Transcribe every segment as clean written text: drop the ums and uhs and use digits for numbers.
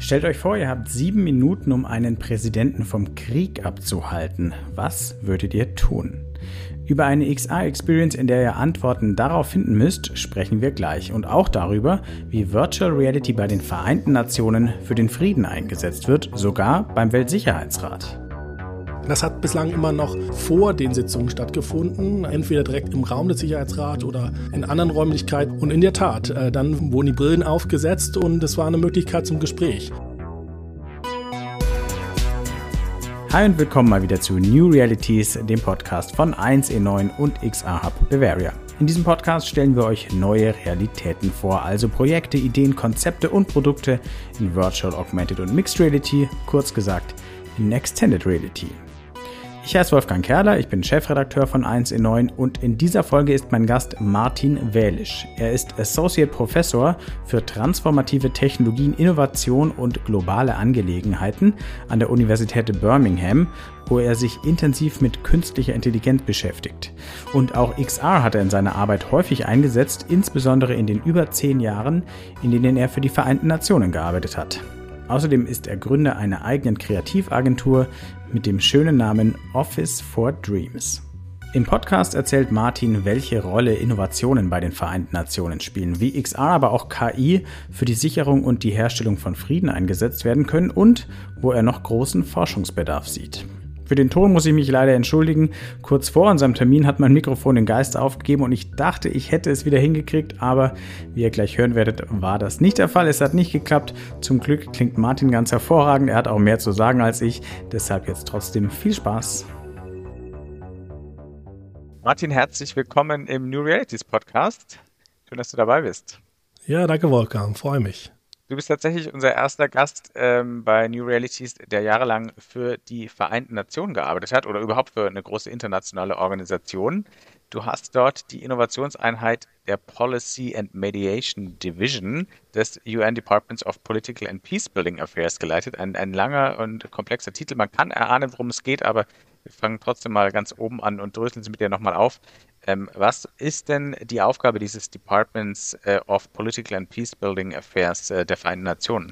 Stellt euch vor, ihr habt 7 Minuten, um einen Präsidenten vom Krieg abzuhalten. Was würdet ihr tun? Über eine XR-Experience, in der ihr Antworten darauf finden müsst, sprechen wir gleich. Und auch darüber, wie Virtual Reality bei den Vereinten Nationen für den Frieden eingesetzt wird, sogar beim Weltsicherheitsrat. Das hat bislang immer noch vor den Sitzungen stattgefunden, entweder direkt im Raum des Sicherheitsrats oder in anderen Räumlichkeiten. Und in der Tat, dann wurden die Brillen aufgesetzt und es war eine Möglichkeit zum Gespräch. Hi und willkommen mal wieder zu New Realities, dem Podcast von 1E9 und XR Hub Bavaria. In diesem Podcast stellen wir euch neue Realitäten vor, also Projekte, Ideen, Konzepte und Produkte in Virtual, Augmented und Mixed Reality, kurz gesagt in Extended Reality. Ich heiße Wolfgang Kerler, ich bin Chefredakteur von 1E9 und in dieser Folge ist mein Gast Martin Wälisch. Er ist Associate Professor für transformative Technologien, Innovation und globale Angelegenheiten an der Universität Birmingham, wo er sich intensiv mit künstlicher Intelligenz beschäftigt. Und auch XR hat er in seiner Arbeit häufig eingesetzt, insbesondere in den über 10 Jahren, in denen er für die Vereinten Nationen gearbeitet hat. Außerdem ist er Gründer einer eigenen Kreativagentur mit dem schönen Namen Office for Dreams. Im Podcast erzählt Martin, welche Rolle Innovationen bei den Vereinten Nationen spielen, wie XR, aber auch KI für die Sicherung und die Herstellung von Frieden eingesetzt werden können und wo er noch großen Forschungsbedarf sieht. Für den Ton muss ich mich leider entschuldigen. Kurz vor unserem Termin hat mein Mikrofon den Geist aufgegeben und ich dachte, ich hätte es wieder hingekriegt, aber wie ihr gleich hören werdet, war das nicht der Fall. Es hat nicht geklappt. Zum Glück klingt Martin ganz hervorragend. Er hat auch mehr zu sagen als ich. Deshalb jetzt trotzdem viel Spaß. Martin, herzlich willkommen im New Realities Podcast. Schön, dass du dabei bist. Ja, danke Wolfgang, freue mich. Du bist tatsächlich unser erster Gast bei New Realities, der jahrelang für die Vereinten Nationen gearbeitet hat oder überhaupt für eine große internationale Organisation. Du hast dort die Innovationseinheit der Policy and Mediation Division des UN Departments of Political and Peacebuilding Affairs geleitet. Ein langer und komplexer Titel. Man kann erahnen, worum es geht, aber wir fangen trotzdem mal ganz oben an und dröseln sie mit dir nochmal auf. Was ist denn die Aufgabe dieses Departments of Political and Peacebuilding Affairs der Vereinten Nationen?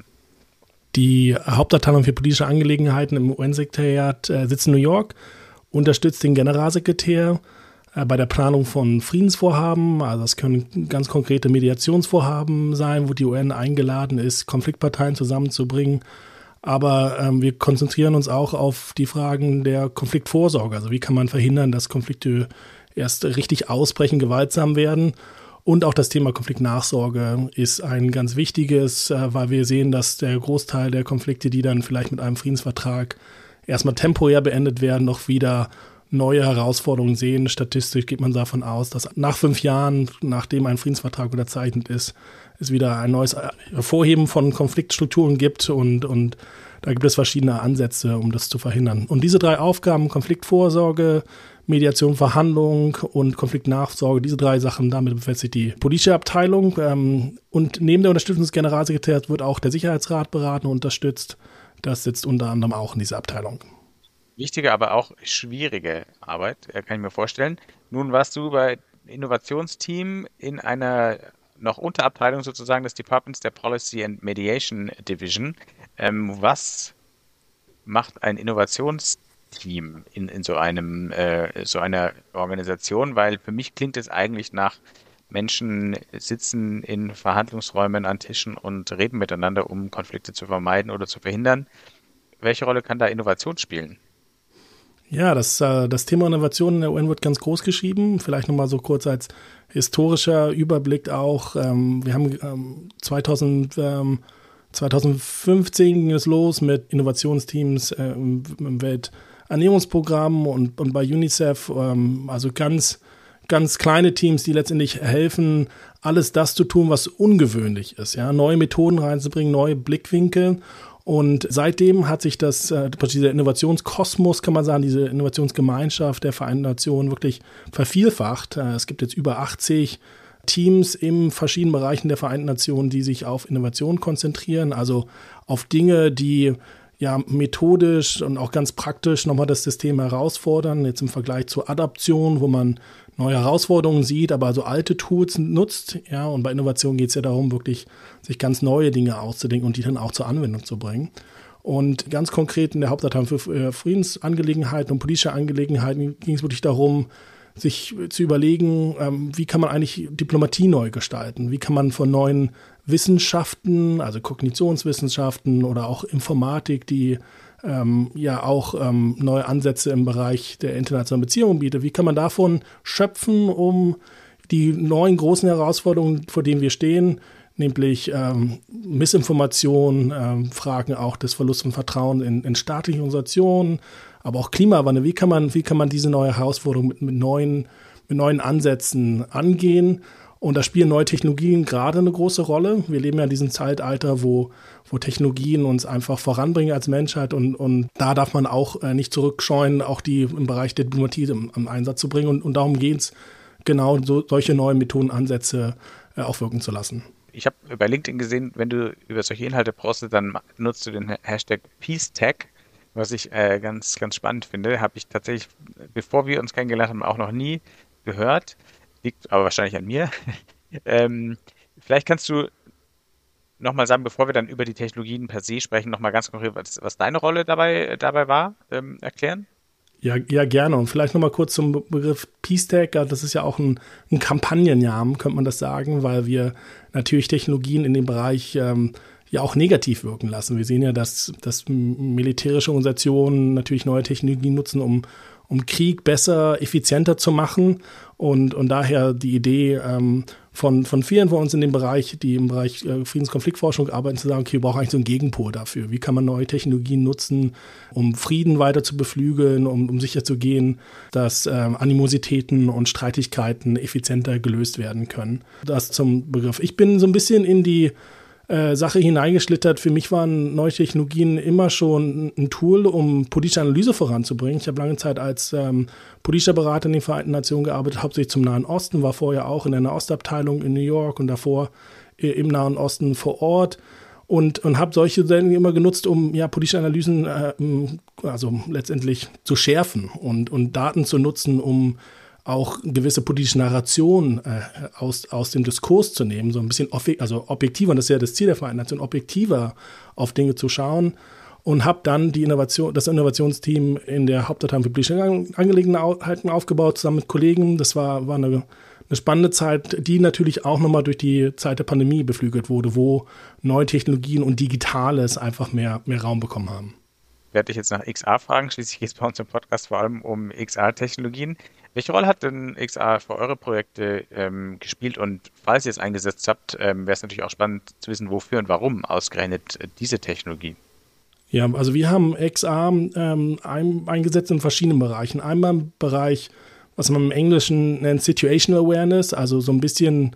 Die Hauptabteilung für politische Angelegenheiten im UN-Sekretariat sitzt in New York, unterstützt den Generalsekretär bei der Planung von Friedensvorhaben. Also das können ganz konkrete Mediationsvorhaben sein, wo die UN eingeladen ist, Konfliktparteien zusammenzubringen. Aber wir konzentrieren uns auch auf die Fragen der Konfliktvorsorge. Also wie kann man verhindern, dass Konflikte erst richtig ausbrechen, gewaltsam werden. Und auch das Thema Konfliktnachsorge ist ein ganz wichtiges, weil wir sehen, dass der Großteil der Konflikte, die dann vielleicht mit einem Friedensvertrag erstmal temporär beendet werden, noch wieder neue Herausforderungen sehen. Statistisch geht man davon aus, dass nach 5 Jahren, nachdem ein Friedensvertrag unterzeichnet ist, es wieder ein neues Hervorheben von Konfliktstrukturen gibt und da gibt es verschiedene Ansätze, um das zu verhindern. Und diese 3 Aufgaben, Konfliktvorsorge, Mediation, Verhandlung und Konfliktnachsorge, diese 3 Sachen, damit befasst sich die politische Abteilung. Und neben der Unterstützung des Generalsekretärs wird auch der Sicherheitsrat beraten und unterstützt. Das sitzt unter anderem auch in dieser Abteilung. Wichtige, aber auch schwierige Arbeit, kann ich mir vorstellen. Nun warst du bei Innovationsteam in einer noch Unterabteilung sozusagen des Departments der Policy and Mediation Division. Was macht ein Innovationsteam in so einer Organisation? Weil für mich klingt es eigentlich nach Menschen sitzen in Verhandlungsräumen an Tischen und reden miteinander, um Konflikte zu vermeiden oder zu verhindern. Welche Rolle kann da Innovation spielen? Ja, das Thema Innovation in der UN wird ganz groß geschrieben. Vielleicht nochmal so kurz als historischer Überblick auch. Wir haben 2015 ging es los mit Innovationsteams im Welternährungsprogramm und bei UNICEF, also ganz kleine Teams, die letztendlich helfen, alles das zu tun, was ungewöhnlich ist, ja, neue Methoden reinzubringen, neue Blickwinkel. Und seitdem hat sich dieser Innovationskosmos, kann man sagen, diese Innovationsgemeinschaft der Vereinten Nationen wirklich vervielfacht. Es gibt jetzt über 80 Teams in verschiedenen Bereichen der Vereinten Nationen, die sich auf Innovation konzentrieren, also auf Dinge, die ja methodisch und auch ganz praktisch nochmal das System herausfordern, jetzt im Vergleich zur Adaption, wo man neue Herausforderungen sieht, aber so alte Tools nutzt. Ja, und bei Innovation geht es ja darum, wirklich sich ganz neue Dinge auszudenken und die dann auch zur Anwendung zu bringen. Und ganz konkret in der Hauptabteilung für Friedensangelegenheiten und politische Angelegenheiten ging es wirklich darum, sich zu überlegen, wie kann man eigentlich Diplomatie neu gestalten? Wie kann man von neuen Wissenschaften, also Kognitionswissenschaften oder auch Informatik, die auch neue Ansätze im Bereich der internationalen Beziehungen bietet, wie kann man davon schöpfen, um die neuen großen Herausforderungen, vor denen wir stehen, nämlich Missinformation, Fragen auch des Verlusts von Vertrauen in staatliche Organisationen, aber auch Klimawandel. Wie kann man diese neue Herausforderung mit neuen Ansätzen angehen? Und da spielen neue Technologien gerade eine große Rolle. Wir leben ja in diesem Zeitalter, wo Technologien uns einfach voranbringen als Menschheit und da darf man auch nicht zurückscheuen, auch die im Bereich der Diplomatie am Einsatz zu bringen. Und darum geht es, genau solche neuen Methoden, Ansätze auch wirken zu lassen. Ich habe bei LinkedIn gesehen, wenn du über solche Inhalte postest, dann nutzt du den Hashtag PeaceTech, was ich ganz, ganz spannend finde. Habe ich tatsächlich, bevor wir uns kennengelernt haben, auch noch nie gehört. Liegt aber wahrscheinlich an mir. Vielleicht kannst du nochmal sagen, bevor wir dann über die Technologien per se sprechen, nochmal ganz konkret, was deine Rolle dabei war, erklären? Ja, gerne. Und vielleicht nochmal kurz zum Begriff PeaceTech. Das ist ja auch ein Kampagnennamen, könnte man das sagen, weil wir natürlich Technologien in dem Bereich ja auch negativ wirken lassen. Wir sehen ja, dass militärische Organisationen natürlich neue Technologien nutzen, um Krieg besser, effizienter zu machen. Und daher die Idee von vielen von uns in dem Bereich, die im Bereich Friedenskonfliktforschung arbeiten, zu sagen, okay, wir brauchen eigentlich so einen Gegenpol dafür. Wie kann man neue Technologien nutzen, um Frieden weiter zu beflügeln, um sicherzugehen, dass Animositäten und Streitigkeiten effizienter gelöst werden können. Das zum Begriff. Ich bin so ein bisschen in die Sache hineingeschlittert. Für mich waren neue Technologien immer schon ein Tool, um politische Analyse voranzubringen. Ich habe lange Zeit als politischer Berater in den Vereinten Nationen gearbeitet, hauptsächlich zum Nahen Osten, war vorher auch in der Nahostabteilung in New York und davor im Nahen Osten vor Ort und habe solche Sendungen immer genutzt, um politische Analysen also letztendlich zu schärfen und Daten zu nutzen, um auch gewisse politische Narrationen aus dem Diskurs zu nehmen, so ein bisschen objektiver, und das ist ja das Ziel der Vereinten Nationen, objektiver auf Dinge zu schauen, und habe dann das Innovationsteam in der Hauptabteilung für politische Angelegenheiten aufgebaut, zusammen mit Kollegen. Das war eine spannende Zeit, die natürlich auch nochmal durch die Zeit der Pandemie beflügelt wurde, wo neue Technologien und Digitales einfach mehr Raum bekommen haben. Werde ich jetzt nach XR fragen, schließlich geht es bei uns im Podcast vor allem um XR-Technologien. Welche Rolle hat denn XR für eure Projekte gespielt, und falls ihr es eingesetzt habt, wäre es natürlich auch spannend zu wissen, wofür und warum ausgerechnet diese Technologie? Ja, also wir haben XR eingesetzt in verschiedenen Bereichen. Einmal im Bereich, was man im Englischen nennt, Situational Awareness, also so ein bisschen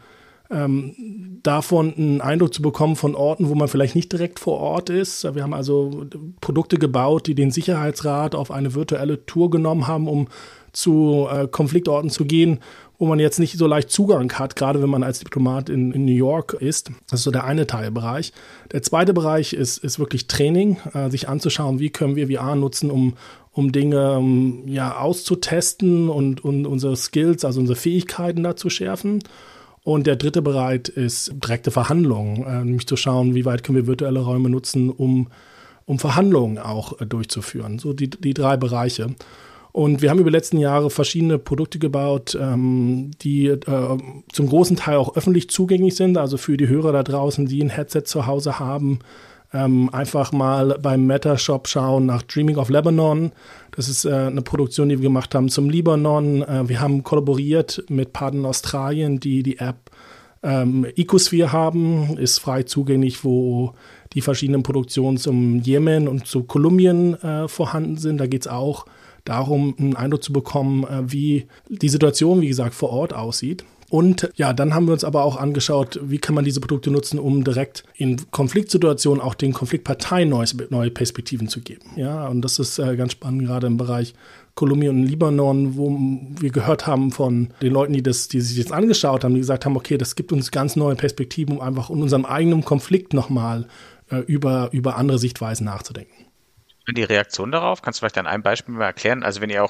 davon einen Eindruck zu bekommen von Orten, wo man vielleicht nicht direkt vor Ort ist. Wir haben also Produkte gebaut, die den Sicherheitsrat auf eine virtuelle Tour genommen haben, um zu Konfliktorten zu gehen, wo man jetzt nicht so leicht Zugang hat, gerade wenn man als Diplomat in New York ist. Das ist so der eine Teilbereich. Der zweite Bereich ist wirklich Training, sich anzuschauen, wie können wir VR nutzen, um Dinge auszutesten und unsere Skills, also unsere Fähigkeiten da zu schärfen. Und der dritte Bereich ist direkte Verhandlungen, nämlich zu schauen, wie weit können wir virtuelle Räume nutzen, um Verhandlungen auch durchzuführen. So die drei Bereiche. Und wir haben über die letzten Jahre verschiedene Produkte gebaut, die zum großen Teil auch öffentlich zugänglich sind, also für die Hörer da draußen, die ein Headset zu Hause haben. Einfach mal beim Meta-Shop schauen nach Dreaming of Lebanon. Das ist eine Produktion, die wir gemacht haben zum Libanon. Wir haben kollaboriert mit Partnern in Australien, die App Ecosphere haben, ist frei zugänglich, wo die verschiedenen Produktionen zum Jemen und zu Kolumbien vorhanden sind. Da geht es auch darum, einen Eindruck zu bekommen, wie die Situation, wie gesagt, vor Ort aussieht. Und ja, dann haben wir uns aber auch angeschaut, wie kann man diese Produkte nutzen, um direkt in Konfliktsituationen auch den Konfliktparteien neue Perspektiven zu geben. Ja, und das ist ganz spannend, gerade im Bereich Kolumbien und Libanon, wo wir gehört haben von den Leuten, die sich jetzt angeschaut haben, die gesagt haben, okay, das gibt uns ganz neue Perspektiven, um einfach in unserem eigenen Konflikt nochmal über andere Sichtweisen nachzudenken. Und die Reaktion darauf, kannst du vielleicht an einem Beispiel mal erklären? Also wenn ihr auch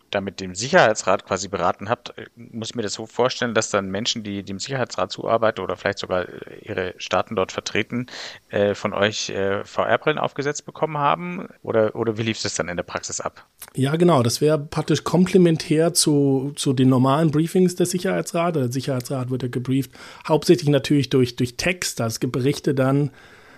da mit dem Sicherheitsrat quasi beraten habt, muss ich mir das so vorstellen, dass dann Menschen, die dem Sicherheitsrat zuarbeiten oder vielleicht sogar ihre Staaten dort vertreten, von euch VR-Brillen aufgesetzt bekommen haben? Oder wie lief das dann in der Praxis ab? Ja, genau. Das wäre praktisch komplementär zu den normalen Briefings des Sicherheitsrats. Der Sicherheitsrat wird ja gebrieft, hauptsächlich natürlich durch Text. Es gibt Berichte dann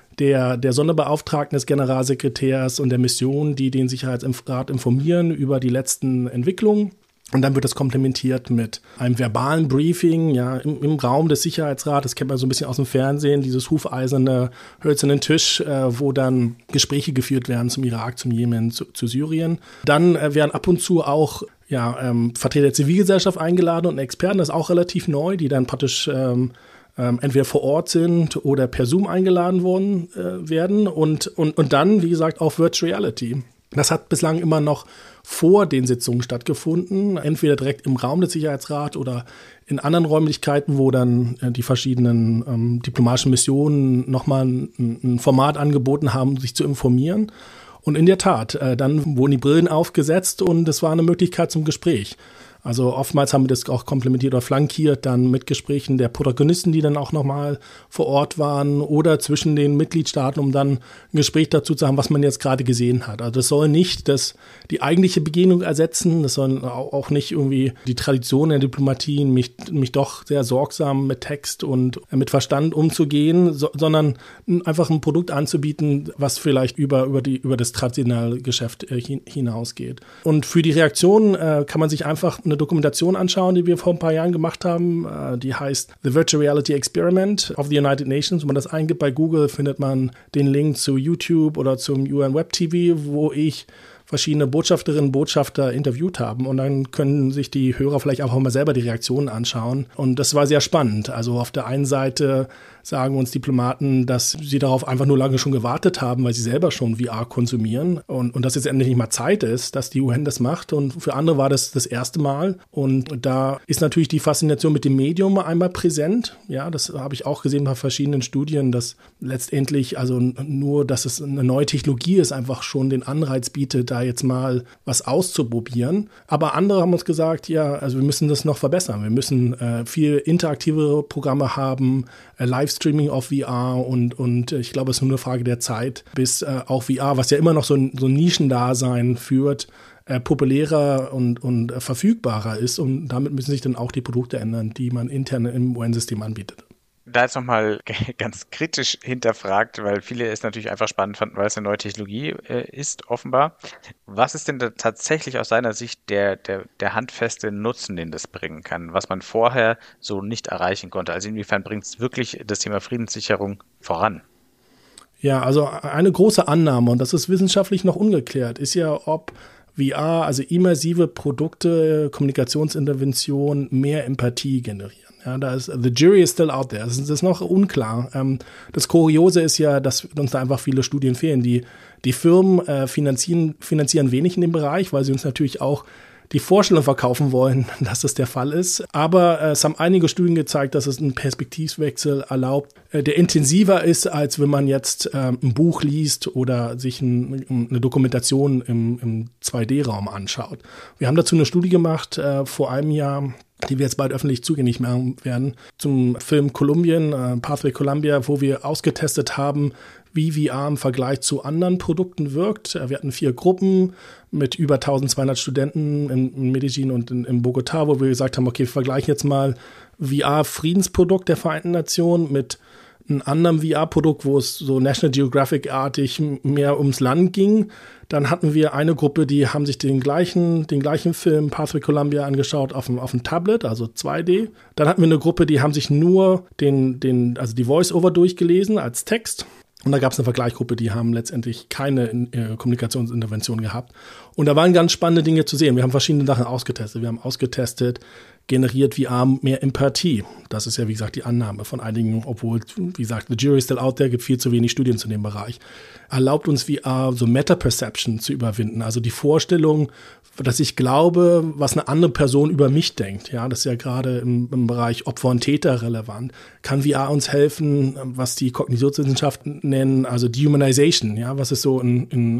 der Sonderbeauftragten des Generalsekretärs und der Mission, die den Sicherheitsrat informieren über die letzten Entwicklungen. Und dann wird das komplementiert mit einem verbalen Briefing, ja, im Raum des Sicherheitsrats. Das kennt man so ein bisschen aus dem Fernsehen, dieses hufeiserne, hölzernen Tisch, wo dann Gespräche geführt werden zum Irak, zum Jemen, zu Syrien. Dann werden ab und zu auch Vertreter der Zivilgesellschaft eingeladen und Experten, das ist auch relativ neu, die dann praktisch entweder vor Ort sind oder per Zoom eingeladen werden und dann, wie gesagt, auch Virtual Reality. Das hat bislang immer noch vor den Sitzungen stattgefunden, entweder direkt im Raum des Sicherheitsrats oder in anderen Räumlichkeiten, wo dann die verschiedenen diplomatischen Missionen nochmal ein Format angeboten haben, sich zu informieren. Und in der Tat, dann wurden die Brillen aufgesetzt und es war eine Möglichkeit zum Gespräch. Also oftmals haben wir das auch komplementiert oder flankiert dann mit Gesprächen der Protagonisten, die dann auch nochmal vor Ort waren oder zwischen den Mitgliedstaaten, um dann ein Gespräch dazu zu haben, was man jetzt gerade gesehen hat. Also das soll nicht die eigentliche Begegnung ersetzen, das soll auch nicht irgendwie die Tradition der Diplomatie, mich doch sehr sorgsam mit Text und mit Verstand umzugehen, sondern einfach ein Produkt anzubieten, was vielleicht über das traditionelle Geschäft hinausgeht. Und für die Reaktion kann man sich einfach eine Dokumentation anschauen, die wir vor ein paar Jahren gemacht haben. Die heißt The Virtual Reality Experiment of the United Nations. Wenn man das eingibt bei Google, findet man den Link zu YouTube oder zum UN Web TV, wo ich verschiedene Botschafterinnen und Botschafter interviewt haben. Und dann können sich die Hörer vielleicht auch mal selber die Reaktionen anschauen. Und das war sehr spannend. Also auf der einen Seite sagen uns Diplomaten, dass sie darauf einfach nur lange schon gewartet haben, weil sie selber schon VR konsumieren und dass jetzt endlich nicht mal Zeit ist, dass die UN das macht. Und für andere war das erste Mal. Und da ist natürlich die Faszination mit dem Medium einmal präsent. Ja, das habe ich auch gesehen bei verschiedenen Studien, dass letztendlich also nur, dass es eine neue Technologie ist, einfach schon den Anreiz bietet, da jetzt mal was auszuprobieren. Aber andere haben uns gesagt, ja, also wir müssen das noch verbessern. Wir müssen viel interaktivere Programme haben, Livestreaming auf VR und ich glaube, es ist nur eine Frage der Zeit, bis auch VR, was ja immer noch so ein Nischendasein führt, populärer und verfügbarer ist und damit müssen sich dann auch die Produkte ändern, die man intern im UN-System anbietet. Da jetzt nochmal ganz kritisch hinterfragt, weil viele es natürlich einfach spannend fanden, weil es eine neue Technologie ist, offenbar. Was ist denn da tatsächlich aus seiner Sicht der handfeste Nutzen, den das bringen kann, was man vorher so nicht erreichen konnte? Also inwiefern bringt es wirklich das Thema Friedenssicherung voran? Ja, also eine große Annahme, und das ist wissenschaftlich noch ungeklärt, ist ja, ob VR, also immersive Produkte, Kommunikationsintervention, mehr Empathie generieren. Ja, the jury is still out there. Das ist noch unklar. Das Kuriose ist ja, dass uns da einfach viele Studien fehlen. Die Firmen finanzieren wenig in dem Bereich, weil sie uns natürlich auch die Vorstellung verkaufen wollen, dass das der Fall ist. Aber es haben einige Studien gezeigt, dass es einen Perspektivwechsel erlaubt, der intensiver ist, als wenn man jetzt ein Buch liest oder sich eine Dokumentation im 2D-Raum anschaut. Wir haben dazu eine Studie gemacht vor einem Jahr, die wir jetzt bald öffentlich zugänglich machen werden, zum Film Kolumbien, Pathway Columbia, wo wir ausgetestet haben, wie VR im Vergleich zu anderen Produkten wirkt. Wir hatten 4 Gruppen mit über 1200 Studenten in Medellin und in Bogotá, wo wir gesagt haben, okay, wir vergleichen jetzt mal VR-Friedensprodukt der Vereinten Nationen mit einem anderen VR-Produkt, wo es so National Geographic-artig mehr ums Land ging. Dann hatten wir eine Gruppe, die haben sich den gleichen Film Pathway Columbia angeschaut auf dem Tablet, also 2D. Dann hatten wir eine Gruppe, die haben sich nur also die Voice-Over durchgelesen als Text. Und da gab es eine Vergleichsgruppe, die haben letztendlich keine Kommunikationsintervention gehabt. Und da waren ganz spannende Dinge zu sehen. Wir haben verschiedene Sachen ausgetestet. Wir haben ausgetestet, generiert VR mehr Empathie. Das ist ja, wie gesagt, die Annahme von einigen, obwohl, wie gesagt, the jury is still out there, gibt viel zu wenig Studien zu dem Bereich. Erlaubt uns VR so Meta-Perception zu überwinden. Also die Vorstellung, dass ich glaube, was eine andere Person über mich denkt. Ja, das ist ja gerade im Bereich Opfer und Täter relevant. Kann VR uns helfen, was die Kognitionswissenschaften nennen, also Dehumanization. Ja, was ist so in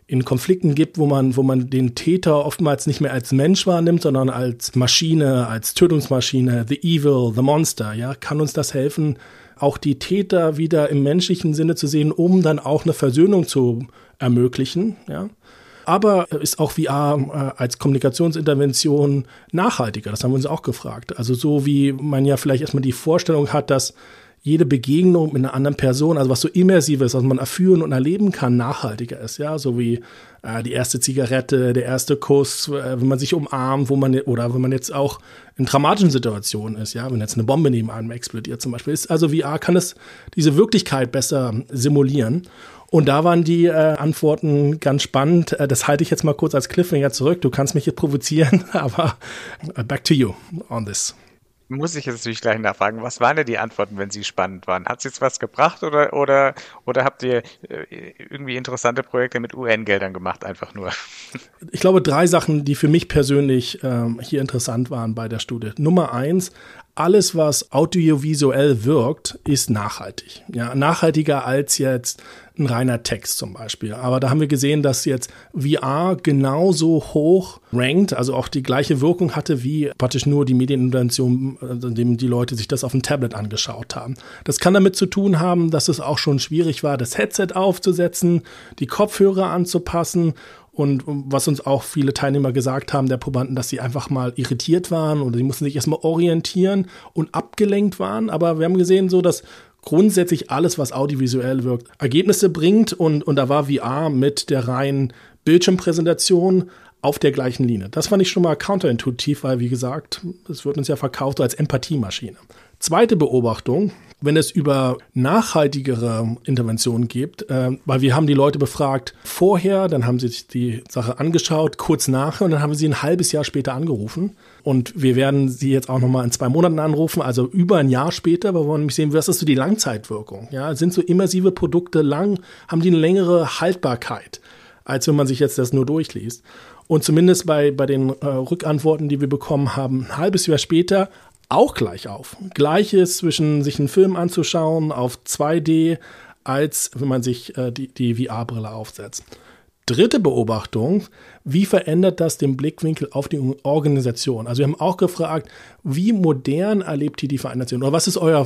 in Konflikten gibt, wo man den Täter oftmals nicht mehr als Mensch wahrnimmt, sondern als Maschine, als Tötungsmaschine, the evil, the monster, ja, kann uns das helfen, auch die Täter wieder im menschlichen Sinne zu sehen, um dann auch eine Versöhnung zu ermöglichen, ja. Aber ist auch VR als Kommunikationsintervention nachhaltiger? Das haben wir uns auch gefragt. Also so wie man ja vielleicht erstmal die Vorstellung hat, dass jede Begegnung mit einer anderen Person, also was so Immersives, was man erfühlen und erleben kann, nachhaltiger ist, ja, so wie die erste Zigarette, der erste Kuss, wenn man sich umarmt, oder wenn man jetzt auch in dramatischen Situationen ist, ja, wenn jetzt eine Bombe neben einem explodiert zum Beispiel, ist also VR kann es diese Wirklichkeit besser simulieren. Und da waren die Antworten ganz spannend. Das halte ich jetzt mal kurz als Cliffhanger zurück. Du kannst mich jetzt provozieren, aber back to you on this. Muss ich jetzt natürlich gleich nachfragen, was waren denn die Antworten, wenn sie spannend waren? Hat es jetzt was gebracht oder habt ihr irgendwie interessante Projekte mit UN-Geldern gemacht, einfach nur? Ich glaube, 3 Sachen, die für mich persönlich hier interessant waren bei der Studie. Nummer 1, alles, was audiovisuell wirkt, ist nachhaltig. Ja, nachhaltiger als jetzt ein reiner Text zum Beispiel. Aber da haben wir gesehen, dass jetzt VR genauso hoch rankt, also auch die gleiche Wirkung hatte wie praktisch nur die Medienintervention, indem die Leute sich das auf dem Tablet angeschaut haben. Das kann damit zu tun haben, dass es auch schon schwierig war, das Headset aufzusetzen, die Kopfhörer anzupassen. Und was uns auch viele Teilnehmer gesagt haben, der Probanden, dass sie einfach mal irritiert waren oder sie mussten sich erstmal orientieren und abgelenkt waren. Aber wir haben gesehen, so dass grundsätzlich alles, was audiovisuell wirkt, Ergebnisse bringt. Und da war VR mit der reinen Bildschirmpräsentation auf der gleichen Linie. Das fand ich schon mal counterintuitiv, weil, wie gesagt, es wird uns ja verkauft als Empathiemaschine. Zweite Beobachtung, wenn es über nachhaltigere Interventionen geht, weil wir haben die Leute befragt vorher, dann haben sie sich die Sache angeschaut, kurz nachher und dann haben wir sie ein halbes Jahr später angerufen. Und wir werden sie jetzt auch nochmal in 2 Monaten anrufen, also über ein Jahr später. Wir wollen nämlich sehen, was ist so die Langzeitwirkung? Ja, sind so immersive Produkte haben die eine längere Haltbarkeit, als wenn man sich jetzt das nur durchliest. Und zumindest bei den Rückantworten, die wir bekommen haben, ein halbes Jahr später auch gleich auf. Gleiches zwischen sich einen Film anzuschauen auf 2D, als wenn man sich die VR-Brille aufsetzt. Dritte Beobachtung, wie verändert das den Blickwinkel auf die Organisation? Also wir haben auch gefragt, wie modern erlebt ihr die Vereinten Nationen? Oder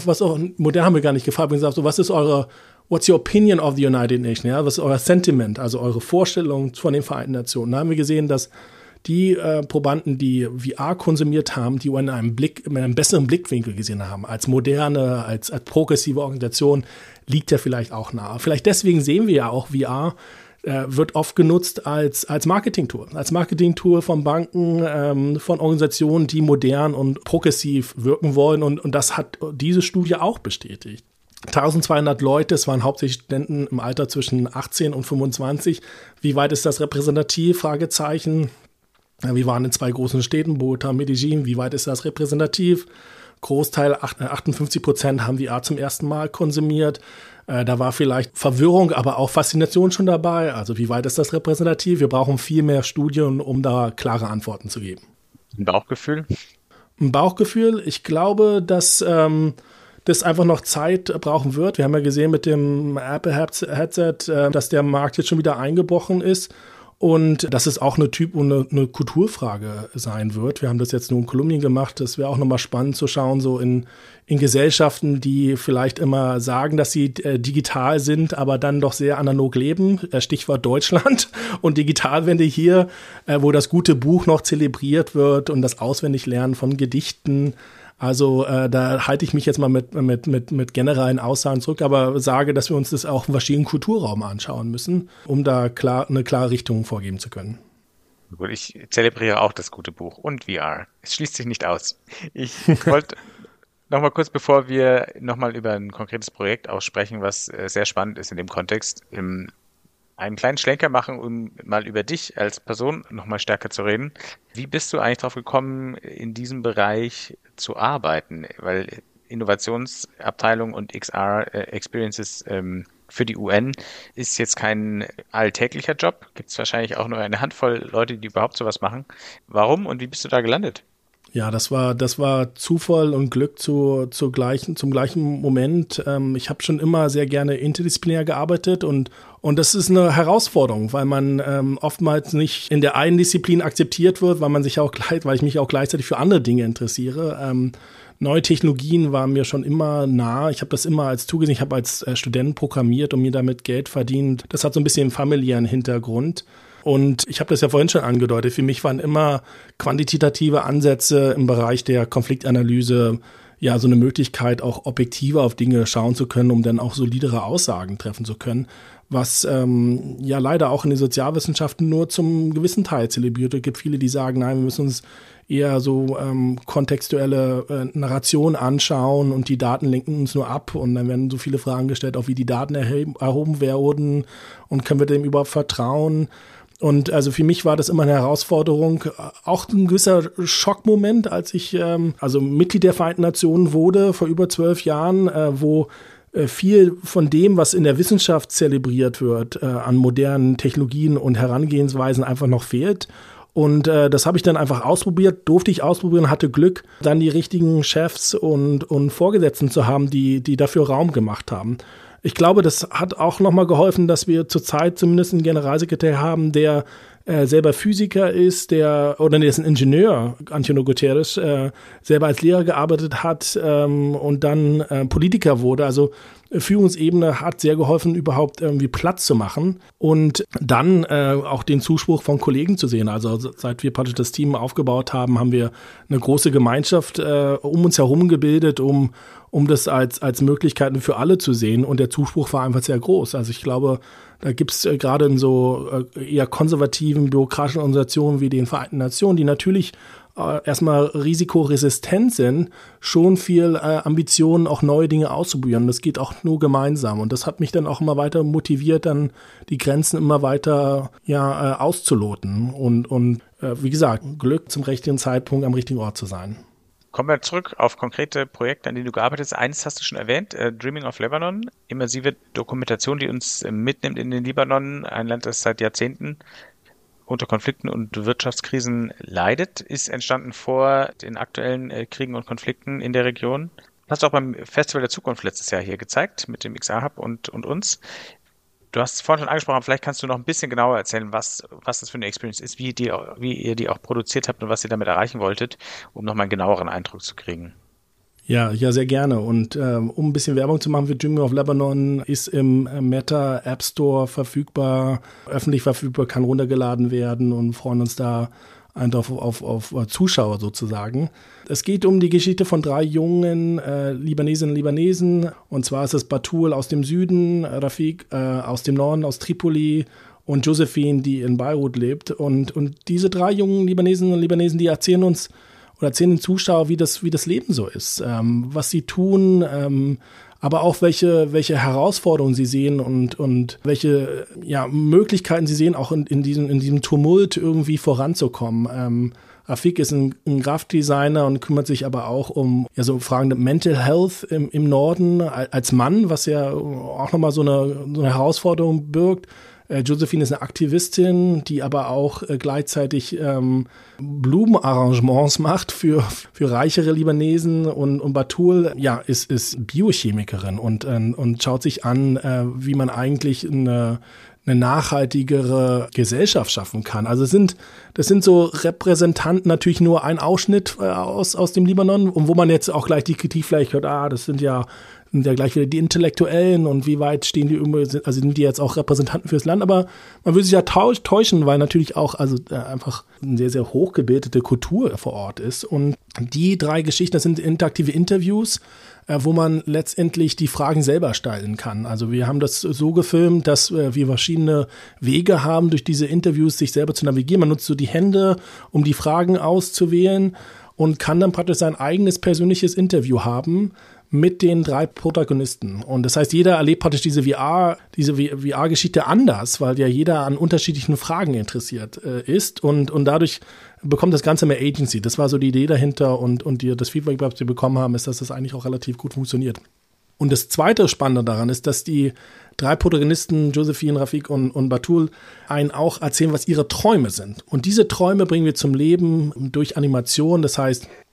modern haben wir gar nicht gefragt, wir haben gesagt, so, what's your opinion of the United Nations? Ja, was ist euer Sentiment, also eure Vorstellung von den Vereinten Nationen? Da haben wir gesehen, dass die Probanden, die VR konsumiert haben, die in einem besseren Blickwinkel gesehen haben, als moderne, als progressive Organisation, liegt ja vielleicht auch nahe. Vielleicht deswegen sehen wir ja auch, VR wird oft genutzt als Marketing-Tool. Als Marketing-Tool von Banken, von Organisationen, die modern und progressiv wirken wollen. Und das hat diese Studie auch bestätigt. 1200 Leute, es waren hauptsächlich Studenten im Alter zwischen 18 und 25. Wie weit ist das repräsentativ? Fragezeichen. Wir waren in 2 großen Städten, Bogotá und Medellín. Wie weit ist das repräsentativ? Großteil, 58% haben VR zum ersten Mal konsumiert. Da war vielleicht Verwirrung, aber auch Faszination schon dabei. Also wie weit ist das repräsentativ? Wir brauchen viel mehr Studien, um da klare Antworten zu geben. Ein Bauchgefühl? Ein Bauchgefühl? Ich glaube, dass das einfach noch Zeit brauchen wird. Wir haben ja gesehen mit dem Apple-Headset, dass der Markt jetzt schon wieder eingebrochen ist. Und dass es auch eine Kulturfrage sein wird. Wir haben das jetzt nur in Kolumbien gemacht. Das wäre auch nochmal spannend zu schauen, so in Gesellschaften, die vielleicht immer sagen, dass sie digital sind, aber dann doch sehr analog leben. Stichwort Deutschland und Digitalwende hier, wo das gute Buch noch zelebriert wird und das Auswendiglernen von Gedichten. Also da halte ich mich jetzt mal mit generellen Aussagen zurück, aber sage, dass wir uns das auch im verschiedenen Kulturraum anschauen müssen, um da eine klare Richtung vorgeben zu können. Gut, ich zelebriere auch das gute Buch und VR. Es schließt sich nicht aus. Ich wollte nochmal kurz, bevor wir nochmal über ein konkretes Projekt aussprechen, was sehr spannend ist in dem Kontext, einen kleinen Schlenker machen, um mal über dich als Person nochmal stärker zu reden. Wie bist du eigentlich darauf gekommen, in diesem Bereich zu arbeiten? Weil Innovationsabteilung und XR-Experiences für die UN ist jetzt kein alltäglicher Job. Gibt es wahrscheinlich auch nur eine Handvoll Leute, die überhaupt sowas machen. Warum und wie bist du da gelandet? Ja, das war Zufall und Glück zum gleichen Moment. Ich habe schon immer sehr gerne interdisziplinär gearbeitet und das ist eine Herausforderung, weil man oftmals nicht in der einen Disziplin akzeptiert wird, weil ich mich auch gleichzeitig für andere Dinge interessiere. Neue Technologien waren mir schon immer nah. Ich habe das immer als zugesehen. Ich habe als Student programmiert und mir damit Geld verdient. Das hat so ein bisschen einen familiären Hintergrund. Und ich habe das ja vorhin schon angedeutet, für mich waren immer quantitative Ansätze im Bereich der Konfliktanalyse ja so eine Möglichkeit, auch objektiver auf Dinge schauen zu können, um dann auch solidere Aussagen treffen zu können, was ja leider auch in den Sozialwissenschaften nur zum gewissen Teil zelebriert wird. Es gibt viele, die sagen, nein, wir müssen uns eher so kontextuelle Narration anschauen und die Daten lenken uns nur ab und dann werden so viele Fragen gestellt, auch wie die Daten erhoben wurden und können wir dem überhaupt vertrauen. Und also für mich war das immer eine Herausforderung, auch ein gewisser Schockmoment, als ich also Mitglied der Vereinten Nationen wurde vor über 12 Jahren, wo viel von dem, was in der Wissenschaft zelebriert wird, an modernen Technologien und Herangehensweisen einfach noch fehlt. Und das habe ich dann einfach durfte ich ausprobieren, hatte Glück, dann die richtigen Chefs und Vorgesetzten zu haben, die dafür Raum gemacht haben. Ich glaube, das hat auch nochmal geholfen, dass wir zurzeit zumindest einen Generalsekretär haben, der selber Physiker ist, der ist ein Ingenieur, Antonio Guterres, selber als Lehrer gearbeitet hat und dann Politiker wurde. Also Führungsebene hat sehr geholfen, überhaupt irgendwie Platz zu machen und dann auch den Zuspruch von Kollegen zu sehen. Also seit wir praktisch das Team aufgebaut haben, haben wir eine große Gemeinschaft um uns herum gebildet, um das als Möglichkeiten für alle zu sehen. Und der Zuspruch war einfach sehr groß. Also ich glaube, da gibt es gerade in so eher konservativen bürokratischen Organisationen wie den Vereinten Nationen, die natürlich erstmal risikoresistent sind, schon viel Ambitionen, auch neue Dinge auszuprobieren. Das geht auch nur gemeinsam. Und das hat mich dann auch immer weiter motiviert, dann die Grenzen immer weiter auszuloten. Und wie gesagt, Glück zum richtigen Zeitpunkt am richtigen Ort zu sein. Kommen wir zurück auf konkrete Projekte, an denen du gearbeitet hast. Eines hast du schon erwähnt, Dreaming of Lebanon, immersive Dokumentation, die uns mitnimmt in den Libanon, ein Land, das seit Jahrzehnten unter Konflikten und Wirtschaftskrisen leidet, ist entstanden vor den aktuellen Kriegen und Konflikten in der Region. Hast du auch beim Festival der Zukunft letztes Jahr hier gezeigt, mit dem XR-Hub und uns. Du hast es vorhin schon angesprochen, vielleicht kannst du noch ein bisschen genauer erzählen, was das für eine Experience ist, wie ihr die auch produziert habt und was ihr damit erreichen wolltet, um nochmal einen genaueren Eindruck zu kriegen. Ja, sehr gerne. Und um ein bisschen Werbung zu machen für Dreaming of Lebanon, ist im Meta App Store verfügbar, öffentlich verfügbar, kann runtergeladen werden und freuen uns da einfach auf Zuschauer sozusagen. Es geht um die Geschichte von 3 jungen Libanesinnen und Libanesen. Und zwar ist es Batul aus dem Süden, Rafik aus dem Norden, aus Tripoli und Josephine, die in Beirut lebt. Und diese 3 jungen Libanesinnen und Libanesen, die erzählen den Zuschauer, wie das Leben so ist, was sie tun, aber auch welche Herausforderungen sie sehen und welche Möglichkeiten sie sehen, auch in diesem Tumult irgendwie voranzukommen. Rafik ist ein Grafikdesigner und kümmert sich aber auch um so Fragen der Mental Health im Norden als Mann, was ja auch nochmal so eine Herausforderung birgt. Josephine ist eine Aktivistin, die aber auch gleichzeitig Blumenarrangements macht für reichere Libanesen und Batul ist Biochemikerin und schaut sich an, wie man eigentlich eine nachhaltigere Gesellschaft schaffen kann. Also das sind so Repräsentanten, natürlich nur ein Ausschnitt aus dem Libanon, und wo man jetzt auch gleich die Kritik vielleicht hört, das sind ja gleich wieder die Intellektuellen und wie weit stehen die also sind die jetzt auch Repräsentanten fürs Land, aber man würde sich ja täuschen, weil natürlich auch einfach eine sehr, sehr hochgebildete Kultur vor Ort ist. Und die 3 Geschichten, das sind interaktive Interviews, wo man letztendlich die Fragen selber stellen kann. Also wir haben das so gefilmt, dass wir verschiedene Wege haben, durch diese Interviews sich selber zu navigieren. Man nutzt so die Hände, um die Fragen auszuwählen und kann dann praktisch sein eigenes persönliches Interview haben mit den 3 Protagonisten. Und das heißt, jeder erlebt praktisch diese VR-Geschichte anders, weil ja jeder an unterschiedlichen Fragen interessiert ist und dadurch bekommt das Ganze mehr Agency. Das war so die Idee dahinter und das Feedback, was wir bekommen haben, ist, dass das eigentlich auch relativ gut funktioniert. Und das zweite Spannende daran ist, dass die 3 Protagonisten, Josephine, Rafik und Batul, einen auch erzählen, was ihre Träume sind. Und diese Träume bringen wir zum Leben durch Animation. Das heißt,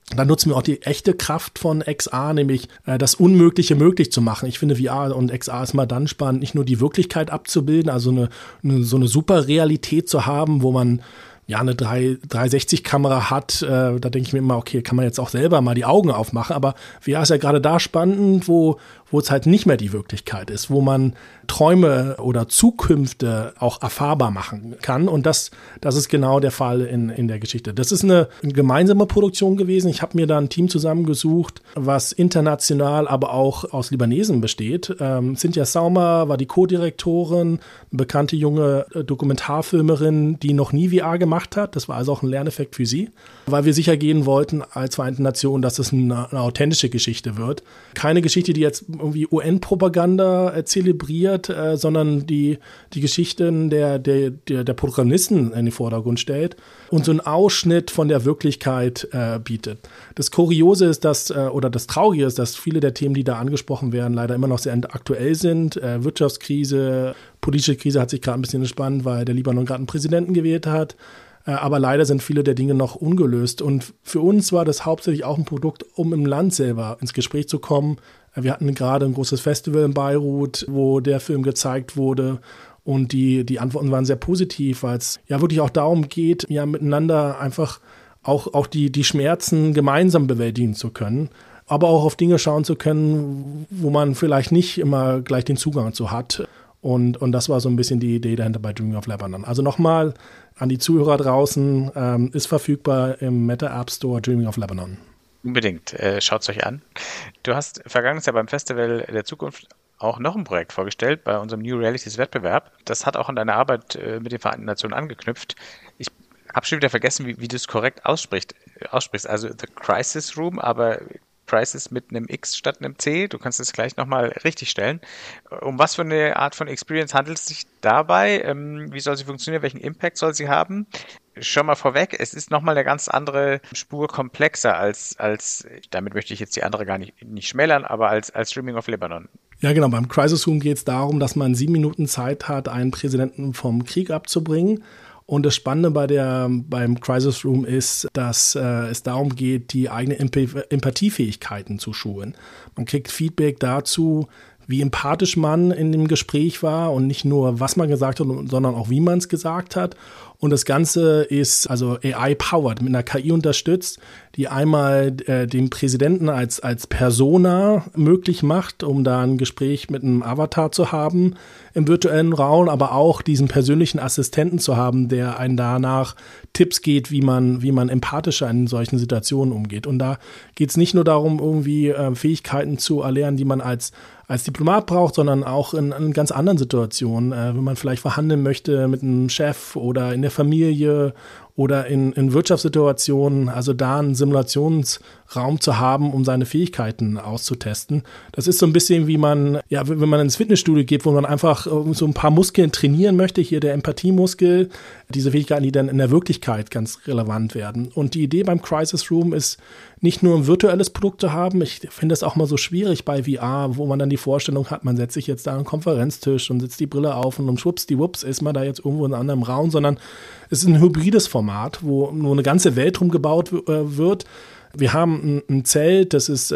Da nutzen wir auch die echte Kraft von XR, nämlich das Unmögliche möglich zu machen. Ich finde, VR und XR ist mal dann spannend, nicht nur die Wirklichkeit abzubilden, also so eine super Realität zu haben, wo man eine 360-Kamera hat, da denke ich mir immer, okay, kann man jetzt auch selber mal die Augen aufmachen, aber VR ist ja gerade da spannend, wo es halt nicht mehr die Wirklichkeit ist, wo man Träume oder Zukünfte auch erfahrbar machen kann, und das ist genau der Fall in der Geschichte. Das ist eine gemeinsame Produktion gewesen. Ich habe mir da ein Team zusammengesucht, was international, aber auch aus Libanesen besteht. Cynthia Saumer war die Co-Direktorin, eine bekannte junge Dokumentarfilmerin, die noch nie VR gemacht hat. Das war also auch ein Lerneffekt für sie, weil wir sicher gehen wollten als Vereinten Nationen, dass es eine authentische Geschichte wird. Keine Geschichte, die jetzt irgendwie UN-Propaganda zelebriert, sondern die Geschichten der Protagonisten in den Vordergrund stellt und so einen Ausschnitt von der Wirklichkeit bietet. Das Kuriose ist, oder das Traurige ist, dass viele der Themen, die da angesprochen werden, leider immer noch sehr aktuell sind. Wirtschaftskrise, politische Krise hat sich gerade ein bisschen entspannt, weil der Libanon gerade einen Präsidenten gewählt hat. Aber leider sind viele der Dinge noch ungelöst. Und für uns war das hauptsächlich auch ein Produkt, um im Land selber ins Gespräch zu kommen. Wir hatten gerade ein großes Festival in Beirut, wo der Film gezeigt wurde. Und die Antworten waren sehr positiv, weil es ja wirklich auch darum geht, ja miteinander einfach auch die Schmerzen gemeinsam bewältigen zu können. Aber auch auf Dinge schauen zu können, wo man vielleicht nicht immer gleich den Zugang zu hat. Und das war so ein bisschen die Idee dahinter bei Dreaming of Lebanon. Also nochmal an die Zuhörer draußen, ist verfügbar im Meta App Store Dreaming of Lebanon. Unbedingt, schaut es euch an. Du hast vergangenes Jahr beim Festival der Zukunft auch noch ein Projekt vorgestellt bei unserem New Realities Wettbewerb. Das hat auch an deine Arbeit mit den Vereinten Nationen angeknüpft. Ich habe schon wieder vergessen, wie du es korrekt aussprichst. Also The Crisis Room, aber Crisis mit einem X statt einem C. Du kannst es gleich nochmal richtig stellen. Um was für eine Art von Experience handelt es sich dabei? Wie soll sie funktionieren? Welchen Impact soll sie haben? Schon mal vorweg, es ist nochmal eine ganz andere Spur komplexer als damit möchte ich jetzt die andere gar nicht schmälern, aber als Dreaming of Lebanon. Ja, genau. Beim Crisis Room geht es darum, dass man 7 Minuten Zeit hat, einen Präsidenten vom Krieg abzubringen. Und das Spannende beim Crisis Room ist, dass es darum geht, die eigenen Empathiefähigkeiten zu schulen. Man kriegt Feedback dazu, wie empathisch man in dem Gespräch war und nicht nur, was man gesagt hat, sondern auch, wie man es gesagt hat. Und das Ganze ist also AI-powered, mit einer KI unterstützt, die einmal den Präsidenten als Persona möglich macht, um da ein Gespräch mit einem Avatar zu haben im virtuellen Raum, aber auch diesen persönlichen Assistenten zu haben, der einen danach Tipps gibt, wie man empathischer in solchen Situationen umgeht. Und da geht es nicht nur darum, irgendwie Fähigkeiten zu erlernen, die man als Diplomat braucht, sondern auch in ganz anderen Situationen, wenn man vielleicht verhandeln möchte mit einem Chef oder in der Familie oder in Wirtschaftssituationen, also da einen Simulationsraum zu haben, um seine Fähigkeiten auszutesten. Das ist so ein bisschen wie wenn man ins Fitnessstudio geht, wo man einfach so ein paar Muskeln trainieren möchte, hier der Empathiemuskel, diese Fähigkeiten, die dann in der Wirklichkeit ganz relevant werden. Und die Idee beim Crisis Room ist, nicht nur ein virtuelles Produkt zu haben. Ich finde es auch mal so schwierig bei VR, wo man dann die Vorstellung hat, man setzt sich jetzt da an einen Konferenztisch und setzt die Brille auf und schwuppsdiwupps ist man da jetzt irgendwo in einem anderen Raum, sondern es ist ein hybrides Format, wo nur eine ganze Welt rumgebaut wird. Wir haben ein Zelt, das ist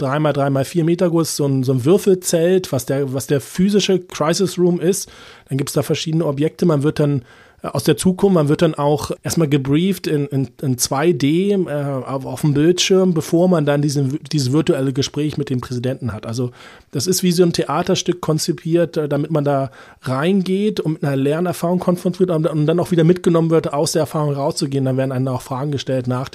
3x3x4 Meter groß, so ein Würfelzelt, was der physische Crisis Room ist. Dann gibt es da verschiedene Objekte. Man wird dann aus der Zukunft, man wird dann auch erstmal gebrieft in 2D auf dem Bildschirm, bevor man dann dieses virtuelle Gespräch mit dem Präsidenten hat. Also das ist wie so ein Theaterstück konzipiert, damit man da reingeht und mit einer Lernerfahrung konfrontiert und dann auch wieder mitgenommen wird, aus der Erfahrung rauszugehen. Dann werden einem auch Fragen gestellt nach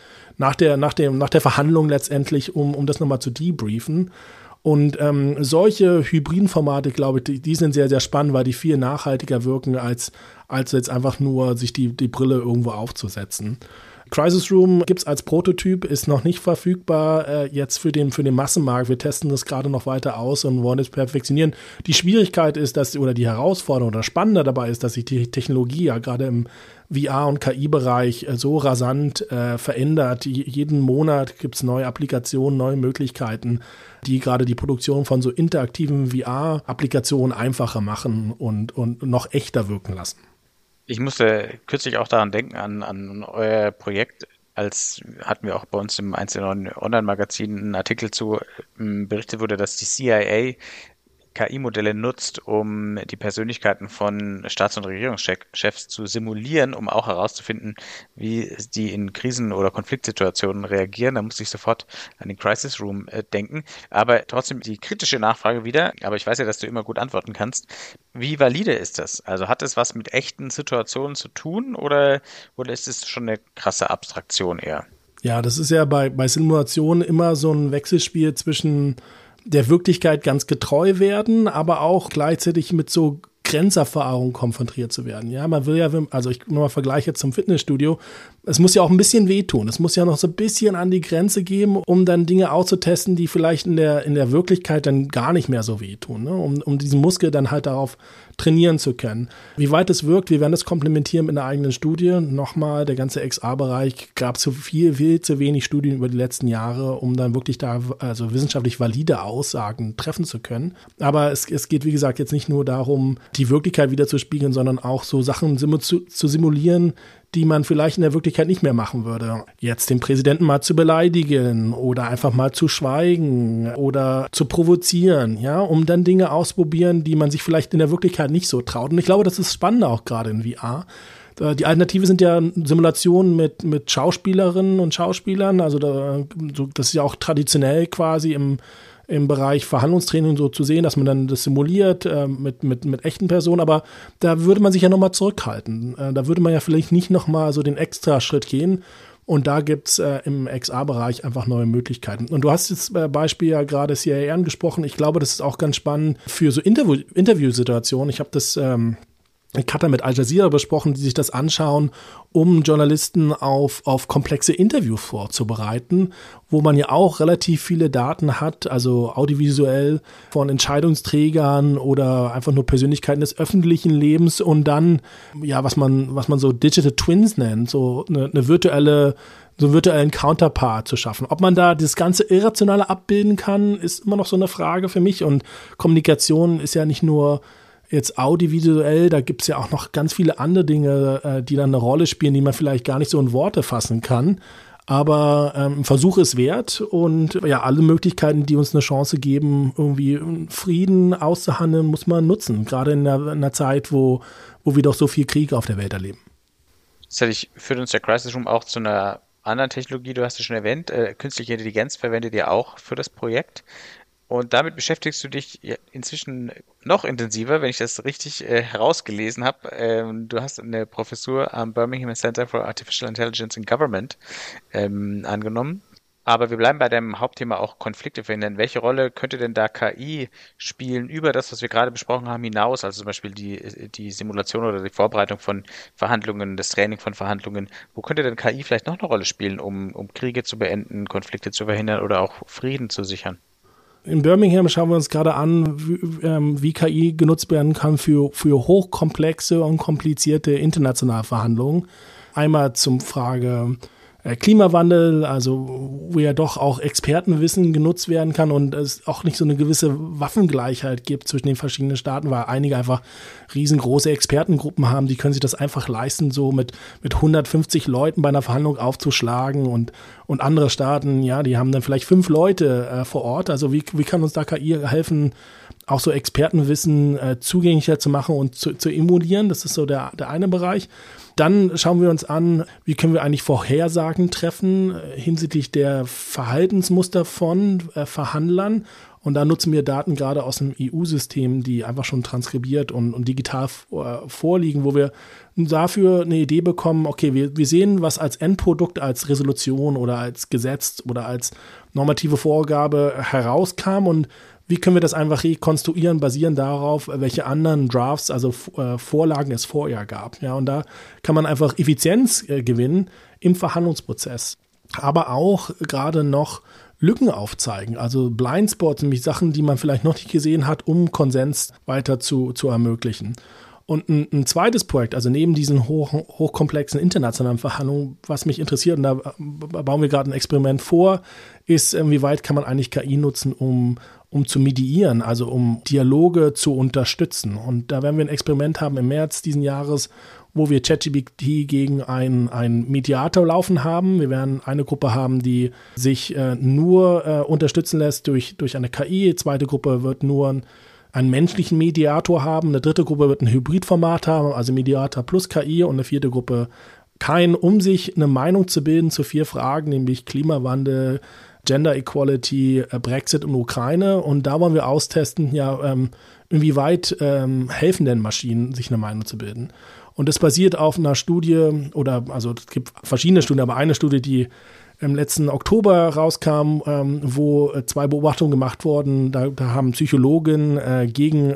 der Verhandlung letztendlich, um das nochmal zu debriefen. Und solche hybriden Formate, glaube ich, die sind sehr, sehr spannend, weil die viel nachhaltiger wirken, als jetzt einfach nur sich die Brille irgendwo aufzusetzen. Crisis Room gibt es als Prototyp, ist noch nicht verfügbar jetzt für den Massenmarkt. Wir testen das gerade noch weiter aus und wollen es perfektionieren. Die Schwierigkeit ist, die Herausforderung oder Spannende dabei ist, dass sich die Technologie ja gerade im VR- und KI-Bereich so rasant verändert. Jeden Monat gibt es neue Applikationen, neue Möglichkeiten, die gerade die Produktion von so interaktiven VR-Applikationen einfacher machen und noch echter wirken lassen. Ich musste kürzlich auch daran denken, an euer Projekt hatten wir auch bei uns im 1&9 Online-Magazin einen Artikel zu, berichtet wurde, dass die CIA KI-Modelle nutzt, um die Persönlichkeiten von Staats- und Regierungschefs zu simulieren, um auch herauszufinden, wie die in Krisen- oder Konfliktsituationen reagieren. Da musste ich sofort an den Crisis Room denken. Aber trotzdem die kritische Nachfrage wieder, aber ich weiß ja, dass du immer gut antworten kannst. Wie valide ist das? Also hat es was mit echten Situationen zu tun oder ist es schon eine krasse Abstraktion eher? Ja, das ist ja bei Simulationen immer so ein Wechselspiel zwischen der Wirklichkeit ganz getreu werden, aber auch gleichzeitig mit so Grenzerfahrungen konfrontiert zu werden. Ja, man will ja, also ich nochmal vergleiche jetzt zum Fitnessstudio, es muss ja auch ein bisschen wehtun. Es muss ja noch so ein bisschen an die Grenze geben, um dann Dinge auszutesten, die vielleicht in der Wirklichkeit dann gar nicht mehr so wehtun, ne? Um diesen Muskel dann halt darauf trainieren zu können. Wie weit es wirkt, wir werden das komplementieren mit einer eigenen Studie. Nochmal, der ganze XA-Bereich gab zu viel zu wenig Studien über die letzten Jahre, um dann wirklich da also wissenschaftlich valide Aussagen treffen zu können. Aber es geht, wie gesagt, jetzt nicht nur darum, die Wirklichkeit wieder zu spiegeln, sondern auch so Sachen zu simulieren, die man vielleicht in der Wirklichkeit nicht mehr machen würde. Jetzt den Präsidenten mal zu beleidigen oder einfach mal zu schweigen oder zu provozieren, ja, um dann Dinge auszuprobieren, die man sich vielleicht in der Wirklichkeit nicht so traut. Und ich glaube, das ist spannend auch gerade in VR. Die Alternative sind ja Simulationen mit Schauspielerinnen und Schauspielern. Also das ist ja auch traditionell quasi im Bereich Verhandlungstraining so zu sehen, dass man dann das simuliert mit echten Personen, aber da würde man sich ja nochmal zurückhalten. Da würde man ja vielleicht nicht nochmal so den Extra-Schritt gehen und da gibt's im XA-Bereich einfach neue Möglichkeiten. Und du hast jetzt Beispiel ja gerade CIA angesprochen. Ich glaube, das ist auch ganz spannend für so Interviewsituationen. Ich habe das in Katar mit Al Jazeera besprochen, die sich das anschauen, um Journalisten auf komplexe Interviews vorzubereiten, wo man ja auch relativ viele Daten hat, also audiovisuell von Entscheidungsträgern oder einfach nur Persönlichkeiten des öffentlichen Lebens und dann, ja, was man so Digital Twins nennt, so eine virtuellen Counterpart zu schaffen. Ob man da das ganze Irrationale abbilden kann, ist immer noch so eine Frage für mich und Kommunikation ist ja nicht nur jetzt audiovisuell, da gibt's ja auch noch ganz viele andere Dinge, die dann eine Rolle spielen, die man vielleicht gar nicht so in Worte fassen kann. Aber ein Versuch ist wert und ja, alle Möglichkeiten, die uns eine Chance geben, irgendwie Frieden auszuhandeln, muss man nutzen. Gerade in einer Zeit, wo wir doch so viel Krieg auf der Welt erleben. Tatsächlich führt uns der Crisis Room auch zu einer anderen Technologie, du hast es schon erwähnt, künstliche Intelligenz verwendet ihr auch für das Projekt. Und damit beschäftigst du dich inzwischen noch intensiver, wenn ich das richtig herausgelesen habe. Du hast eine Professur am Birmingham Center for Artificial Intelligence in Government angenommen. Aber wir bleiben bei deinem Hauptthema auch Konflikte verhindern. Welche Rolle könnte denn da KI spielen über das, was wir gerade besprochen haben, hinaus? Also zum Beispiel die Simulation oder die Vorbereitung von Verhandlungen, das Training von Verhandlungen. Wo könnte denn KI vielleicht noch eine Rolle spielen, um Kriege zu beenden, Konflikte zu verhindern oder auch Frieden zu sichern? In Birmingham schauen wir uns gerade an, wie KI genutzt werden kann für hochkomplexe und komplizierte internationale Verhandlungen. Einmal zum Frage Klimawandel, also wo ja doch auch Expertenwissen genutzt werden kann und es auch nicht so eine gewisse Waffengleichheit gibt zwischen den verschiedenen Staaten, weil einige einfach riesengroße Expertengruppen haben, die können sich das einfach leisten, so mit 150 Leuten bei einer Verhandlung aufzuschlagen und andere Staaten, ja, die haben dann vielleicht 5 Leute vor Ort. Also wie kann uns da KI helfen, auch so Expertenwissen zugänglicher zu machen und zu emulieren? Das ist so der eine Bereich. Dann schauen wir uns an, wie können wir eigentlich Vorhersagen treffen hinsichtlich der Verhaltensmuster von Verhandlern. Und da nutzen wir Daten gerade aus dem EU-System, die einfach schon transkribiert und digital vorliegen, wo wir dafür eine Idee bekommen, okay, wir sehen, was als Endprodukt, als Resolution oder als Gesetz oder als normative Vorgabe herauskam und wie können wir das einfach rekonstruieren, basierend darauf, welche anderen Drafts, also Vorlagen es vorher gab. Ja, und da kann man einfach Effizienz gewinnen im Verhandlungsprozess. Aber auch gerade noch Lücken aufzeigen, also Blindspots, nämlich Sachen, die man vielleicht noch nicht gesehen hat, um Konsens weiter zu ermöglichen. Und ein zweites Projekt, also neben diesen hochkomplexen internationalen Verhandlungen, was mich interessiert, und da bauen wir gerade ein Experiment vor, ist, wie weit kann man eigentlich KI nutzen, um um zu mediieren, also um Dialoge zu unterstützen. Und da werden wir ein Experiment haben im März diesen Jahres, wo wir ChatGPT gegen einen Mediator laufen haben. Wir werden eine Gruppe haben, die sich nur unterstützen lässt durch eine KI. Die zweite Gruppe wird nur einen menschlichen Mediator haben. Eine dritte Gruppe wird ein Hybridformat haben, also Mediator plus KI. Und eine vierte Gruppe kein, um sich eine Meinung zu bilden zu 4 Fragen, nämlich Klimawandel, Gender Equality, Brexit und Ukraine. Und da wollen wir austesten, inwieweit helfen denn Maschinen, sich eine Meinung zu bilden. Und das basiert auf einer Studie, es gibt verschiedene Studien, aber eine Studie, die im letzten Oktober rauskam, wo 2 Beobachtungen gemacht wurden. Da haben Psychologen gegen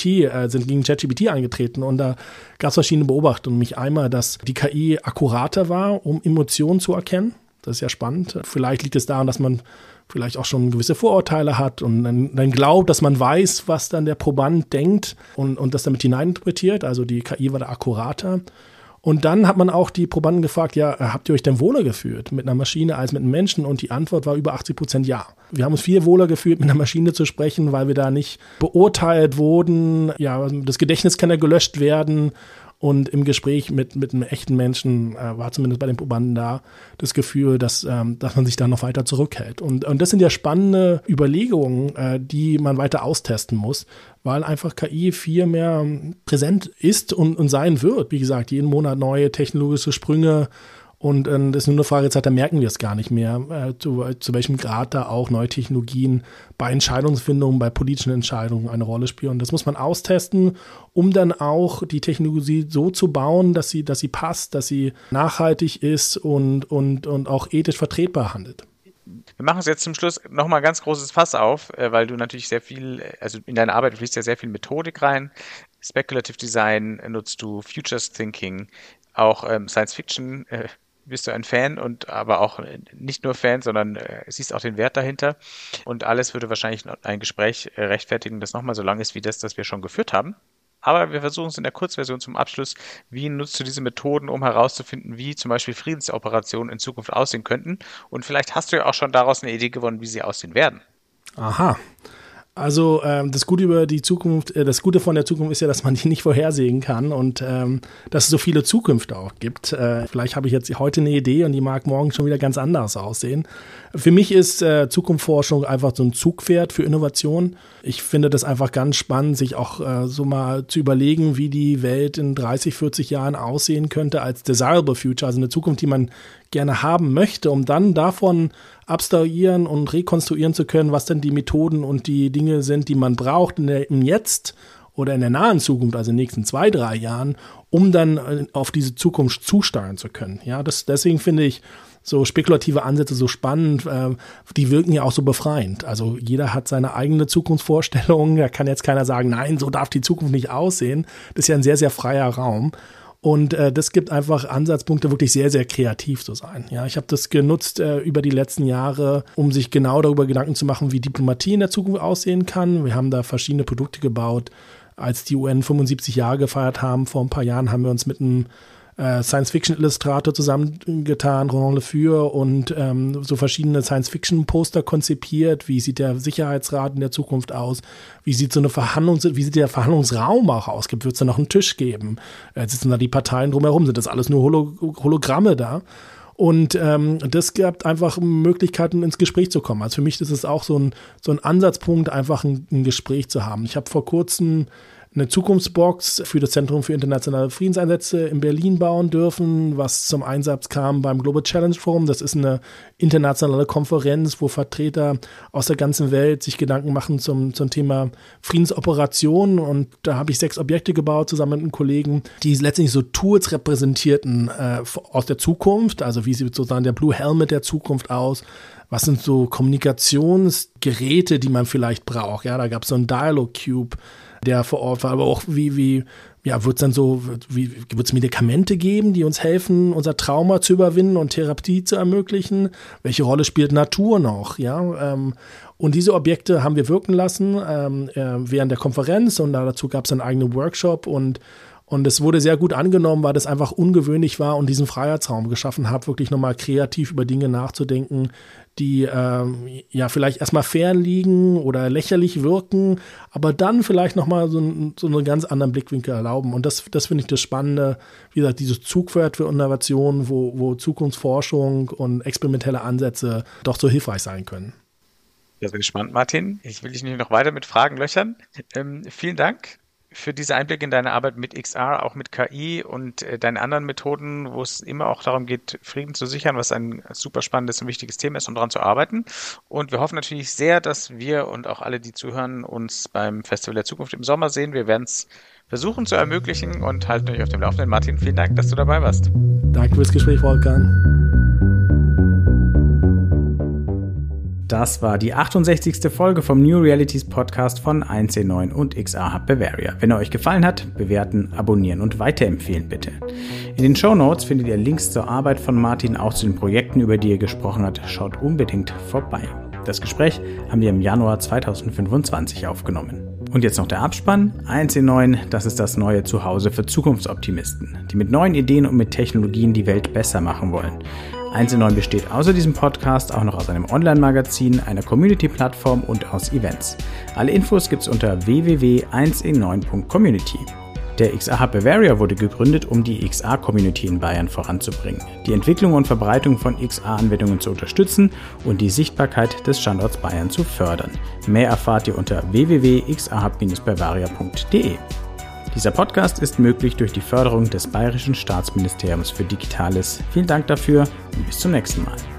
ChatGPT angetreten, und da gab es verschiedene Beobachtungen. Nämlich einmal, dass die KI akkurater war, um Emotionen zu erkennen. Das ist ja spannend. Vielleicht liegt es daran, dass man vielleicht auch schon gewisse Vorurteile hat und dann glaubt, dass man weiß, was dann der Proband denkt und das damit hineininterpretiert. Also die KI war da akkurater. Und dann hat man auch die Probanden gefragt, habt ihr euch denn wohler gefühlt mit einer Maschine als mit einem Menschen? Und die Antwort war über 80% ja. Wir haben uns viel wohler gefühlt, mit einer Maschine zu sprechen, weil wir da nicht beurteilt wurden. Ja, das Gedächtnis kann ja gelöscht werden. Und im Gespräch mit einem echten Menschen war zumindest bei den Probanden da das Gefühl, dass man sich da noch weiter zurückhält. Und das sind ja spannende Überlegungen, die man weiter austesten muss, weil einfach KI viel mehr präsent ist und sein wird. Wie gesagt, jeden Monat neue technologische Sprünge. Und das ist nur eine Frage der Zeit, da merken wir es gar nicht mehr, zu welchem Grad da auch neue Technologien bei Entscheidungsfindungen, bei politischen Entscheidungen eine Rolle spielen. Und das muss man austesten, um dann auch die Technologie so zu bauen, dass sie passt, dass sie nachhaltig ist und auch ethisch vertretbar handelt. Wir machen es jetzt zum Schluss nochmal ein ganz großes Fass auf, weil du natürlich sehr viel, also in deine Arbeit fließt ja sehr viel Methodik rein. Speculative Design nutzt du, Futures Thinking, auch Science Fiction, bist du ein Fan und aber auch nicht nur Fan, sondern siehst auch den Wert dahinter. Und alles würde wahrscheinlich ein Gespräch rechtfertigen, das nochmal so lang ist wie das wir schon geführt haben. Aber wir versuchen es in der Kurzversion zum Abschluss. Wie nutzt du diese Methoden, um herauszufinden, wie zum Beispiel Friedensoperationen in Zukunft aussehen könnten? Und vielleicht hast du ja auch schon daraus eine Idee gewonnen, wie sie aussehen werden. Aha. Also das Gute von der Zukunft ist ja, dass man die nicht vorhersehen kann und dass es so viele Zukünfte auch gibt. Vielleicht habe ich jetzt heute eine Idee und die mag morgen schon wieder ganz anders aussehen. Für mich ist Zukunftsforschung einfach so ein Zugpferd für Innovation. Ich finde das einfach ganz spannend, sich auch so mal zu überlegen, wie die Welt in 30, 40 Jahren aussehen könnte als desirable future, also eine Zukunft, die man gerne haben möchte, um dann davon abstrahieren und rekonstruieren zu können, was denn die Methoden und die Dinge sind, die man braucht im Jetzt oder in der nahen Zukunft, also in den nächsten 2, 3 Jahren, um dann auf diese Zukunft zusteuern zu können. Ja, deswegen finde ich so spekulative Ansätze so spannend, die wirken ja auch so befreiend. Also jeder hat seine eigene Zukunftsvorstellung, da kann jetzt keiner sagen, nein, so darf die Zukunft nicht aussehen. Das ist ja ein sehr, sehr freier Raum. Und das gibt einfach Ansatzpunkte, wirklich sehr, sehr kreativ zu sein. Ja, ich habe das genutzt über die letzten Jahre, um sich genau darüber Gedanken zu machen, wie Diplomatie in der Zukunft aussehen kann. Wir haben da verschiedene Produkte gebaut. Als die UN 75 Jahre gefeiert haben, vor ein paar Jahren, haben wir uns mit einem Science-Fiction-Illustrator zusammengetan, Roland Le Fur, und so verschiedene Science-Fiction-Poster konzipiert. Wie sieht der Sicherheitsrat in der Zukunft aus? Wie sieht wie sieht der Verhandlungsraum auch aus? Wird es da noch einen Tisch geben? Sitzen da die Parteien drumherum? Sind das alles nur Hologramme da? Und das gibt einfach Möglichkeiten, ins Gespräch zu kommen. Also für mich ist es auch so ein Ansatzpunkt, einfach ein Gespräch zu haben. Ich habe vor kurzem eine Zukunftsbox für das Zentrum für internationale Friedenseinsätze in Berlin bauen dürfen, was zum Einsatz kam beim Global Challenge Forum. Das ist eine internationale Konferenz, wo Vertreter aus der ganzen Welt sich Gedanken machen zum Thema Friedensoperationen. Und da habe ich 6 Objekte gebaut, zusammen mit einem Kollegen, die letztendlich so Tools repräsentierten aus der Zukunft. Also wie sieht sozusagen der Blue Helmet der Zukunft aus? Was sind so Kommunikationsgeräte, die man vielleicht braucht? Ja, da gab es so einen Dialog Cube, der vor Ort war, aber auch wird es Medikamente geben, die uns helfen, unser Trauma zu überwinden und Therapie zu ermöglichen? Welche Rolle spielt Natur noch? Ja, und diese Objekte haben wir wirken lassen während der Konferenz, und dazu gab es einen eigenen Workshop, und Und es wurde sehr gut angenommen, weil das einfach ungewöhnlich war und diesen Freiheitsraum geschaffen hat, wirklich nochmal kreativ über Dinge nachzudenken, die vielleicht erstmal fern liegen oder lächerlich wirken, aber dann vielleicht nochmal so einen ganz anderen Blickwinkel erlauben. Und das finde ich das Spannende, wie gesagt, dieses Zugpferd für Innovation, wo Zukunftsforschung und experimentelle Ansätze doch so hilfreich sein können. Ja, bin gespannt, Martin. Ich will dich nicht noch weiter mit Fragen löchern. Vielen Dank für diese Einblicke in deine Arbeit mit XR, auch mit KI und deinen anderen Methoden, wo es immer auch darum geht, Frieden zu sichern, was ein super spannendes und wichtiges Thema ist, um daran zu arbeiten. Und wir hoffen natürlich sehr, dass wir und auch alle, die zuhören, uns beim Festival der Zukunft im Sommer sehen. Wir werden es versuchen zu ermöglichen und halten euch auf dem Laufenden. Martin, vielen Dank, dass du dabei warst. Danke fürs Gespräch, Wolfgang. Das war die 68. Folge vom New Realities Podcast von 1C9 und XR Hub Bavaria. Wenn er euch gefallen hat, bewerten, abonnieren und weiterempfehlen bitte. In den Shownotes findet ihr Links zur Arbeit von Martin, auch zu den Projekten, über die er gesprochen hat. Schaut unbedingt vorbei. Das Gespräch haben wir im Januar 2025 aufgenommen. Und jetzt noch der Abspann. 1C9, das ist das neue Zuhause für Zukunftsoptimisten, die mit neuen Ideen und mit Technologien die Welt besser machen wollen. 1C9 besteht außer diesem Podcast auch noch aus einem Online-Magazin, einer Community-Plattform und aus Events. Alle Infos gibt's unter www.1e9.community. Der XR Hub Bavaria wurde gegründet, um die XR-Community in Bayern voranzubringen, die Entwicklung und Verbreitung von XR-Anwendungen zu unterstützen und die Sichtbarkeit des Standorts Bayern zu fördern. Mehr erfahrt ihr unter www.xrhub-bavaria.de. Dieser Podcast ist möglich durch die Förderung des Bayerischen Staatsministeriums für Digitales. Vielen Dank dafür und bis zum nächsten Mal.